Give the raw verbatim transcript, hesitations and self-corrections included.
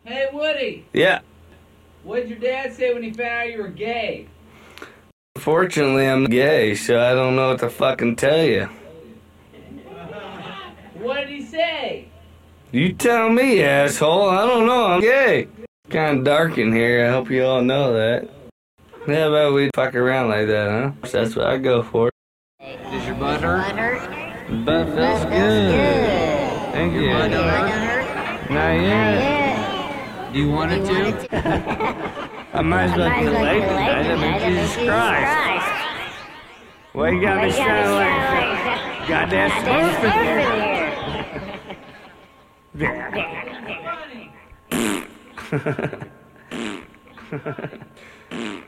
Hey, Woody. Yeah. What did your dad say when he found out you were gay? Fortunately, I'm gay, so I don't know what to fucking tell you. What did he say? You tell me, asshole. I don't know. I'm gay. Kind of dark in here. I hope you all know that. How about we fuck around like that, huh? That's what I go for. Does your butt hurt? Butt hurt? Butt feels Butt good. good. Thank you. Butt don't Butt hurt? hurt? Not yet. Yeah. Do you want it You to? want it to? I might as well Might be as well late be tonight. late I mean, tonight. I mean, Jesus Christ. Why you got Why me you got me sounding like sounding like goddamn Goddamn smurf in smurf here? in here. Yeah.